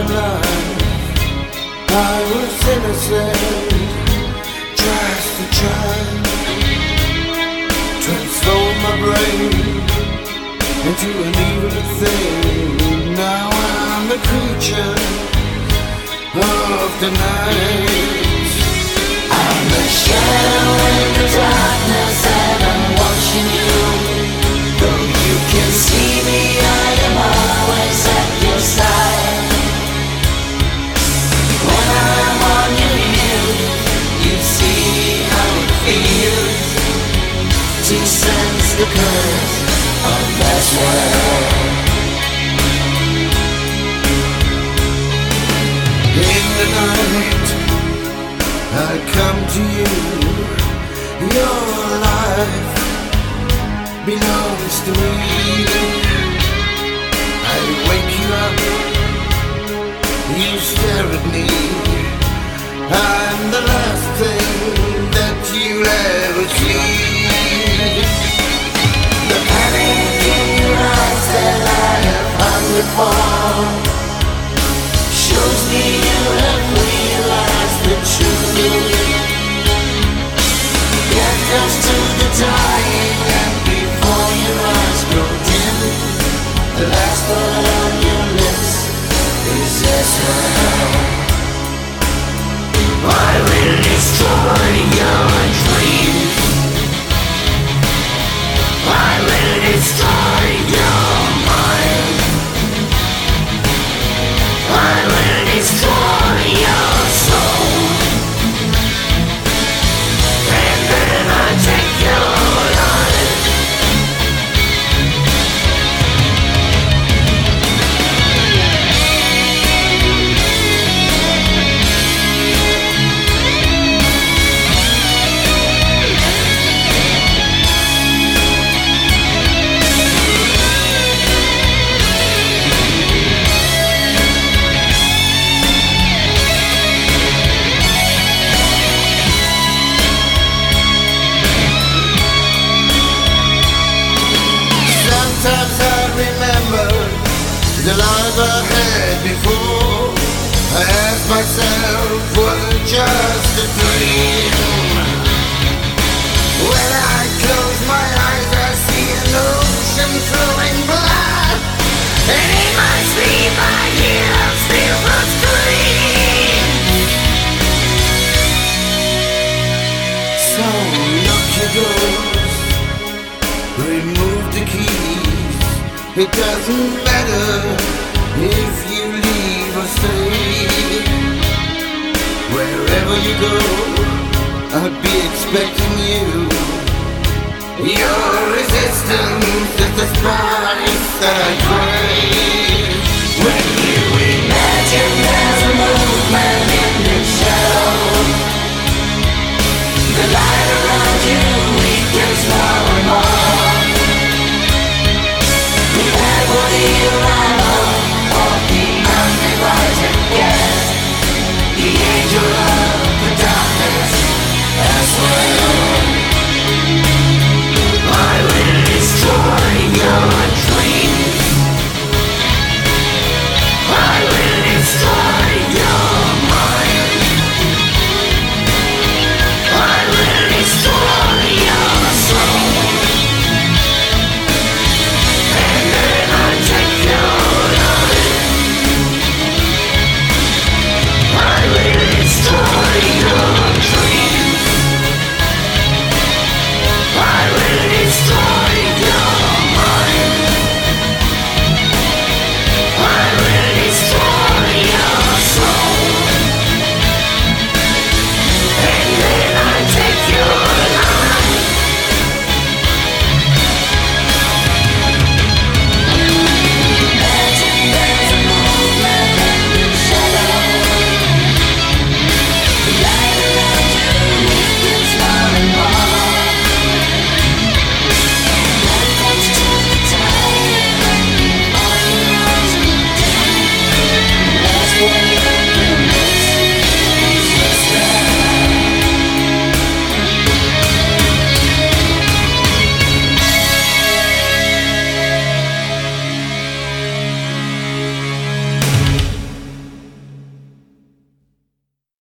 life I was innocent, just to try transform my brain into an evil thing. Now I'm a creature of the night. I'm a shadow in the darkness and I'm watching you. Though you can see me, I am always at your side. When I'm on your view, you see how it feels to sense the curse of this world. In the night I come to you. Your life belongs to me. I wake you up, you stare at me. I'm the last thing that you'll ever see. The panic in your eyes that I have hungered for shows me you have realized the truth. Death comes to the dying, and before your eyes grow dim, the last word on your lips is Israel. I will destroy your dreams. I will destroy your mind. I will destroy your soul. And then I take your life. Sometimes I remember the life I had before. I ask myself, was it just a dream? When I close my eyes I see an ocean flowing blood, and in my sleep I hear Stephen scream. So lock your doors, remove the keys. It doesn't matter if you leave or stay. Wherever you go, I'll be expecting you. Your resistance is the spark